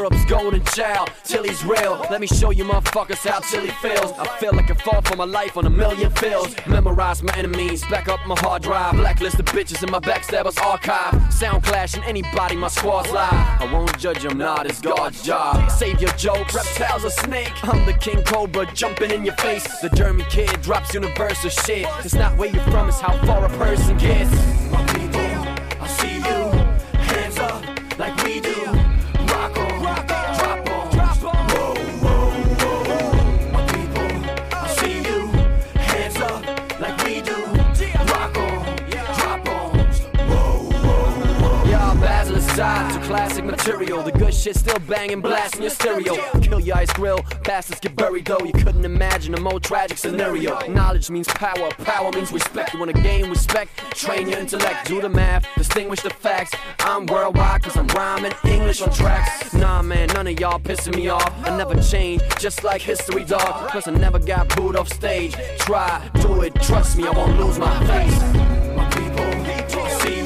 Europe's golden child. Chili's real, let me show you motherfuckers how chili feels. I feel like I fought for my life on a million fields. Memorize my enemies, back up my hard drive. Blacklist the bitches in my backstabbers archive. Sound clashing anybody, my squad's live. I won't judge them, not it's God's job. Save your jokes, reptiles or snake. I'm the King Cobra jumping in your face. The Dermy kid drops universal shit. It's not where you're from, it's how far a person gets. My people, I see you. Hands up like we do. Rock on, drop on, whoa, whoa, whoa. My people, I see you. Hands up like we do. Rock on, drop on, whoa, whoa, whoa. Y'all Basil aside to classic material. The good shit still banging, blasting your stereo. Kill your ice grill, bastards get buried though. You couldn't imagine a more tragic scenario. Knowledge means power, power means respect. You wanna gain respect, train your intellect. Do the math, distinguish the facts. I'm worldwide cause I'm rhyming English on tracks. Nah man, none of y'all pissing me off. I never change, just like history dog. Plus I never got booed off stage. Try, do it, trust me, I won't lose my face. My people, see